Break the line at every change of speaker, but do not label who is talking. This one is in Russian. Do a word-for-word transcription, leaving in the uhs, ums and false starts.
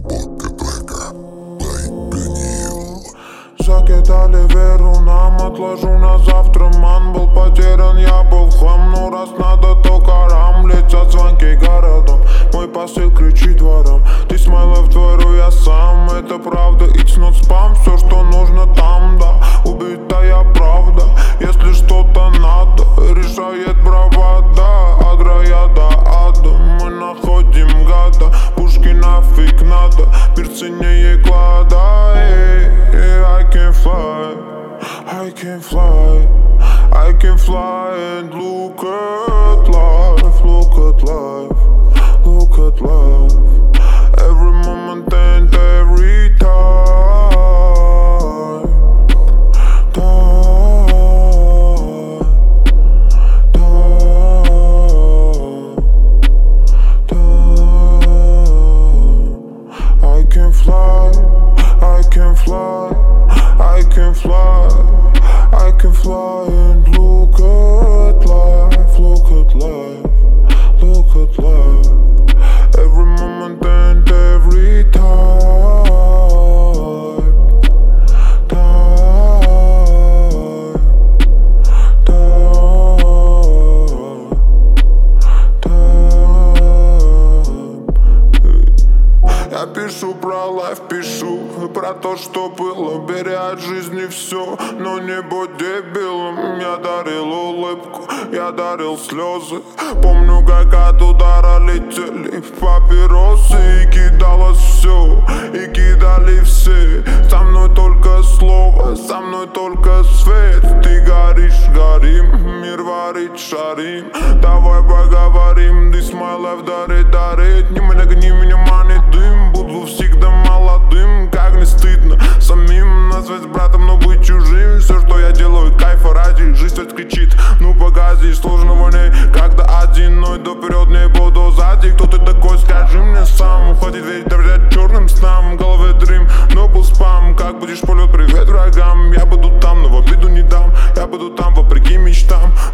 Закидали веру нам, отложу на завтра. Ман был потерян, я был в хлам. Ну раз надо, то карам. Летят звонки городом, мой посыл кричит двором. Ты смайлов творю я сам, это правда, it's not spam. Все, что нужно там, да, убитая правда. Если что-то надо, решает бравада. От рая до ада, мы находим гада. Пушки нафиг надо, перцы не клада. I can fly, I can fly, I can fly and look at life, look at life, look at life. Every moment and every time, time, time, time. I can fly, I can fly, I can fly, I can fly and look at life, look at life, look at life. Every moment and every time, time, time, time. Я пишу про лайф, пишу про то, что было. Бери от жизни все, но не будь дебилом. Я дарил улыбку, я дарил слезы. Помню, как от удара летели папиросы. И кидалось все, и кидали все. Со мной только слово, со мной только свет. Ты горишь, горим, мир варит, шарим. Давай поговорим, this my life, дарит, дарит. Не меня, гони меня, мани, дым. Буду всегда молодым, как не стыдно самим назвать братом, но быть чужим. Все, что я делаю, кайфа ради. Жизнь ведь кричит, ну погоди, сложно в ней, когда один, но иду вперед, не буду сзади. Кто ты такой, скажи мне сам. Уходит ведь доверять черным снам. В голове дрим, но был спам. Как будешь полет, привет врагам. Я буду там, но в обиду не дам. Я буду там, вопреки мечтам.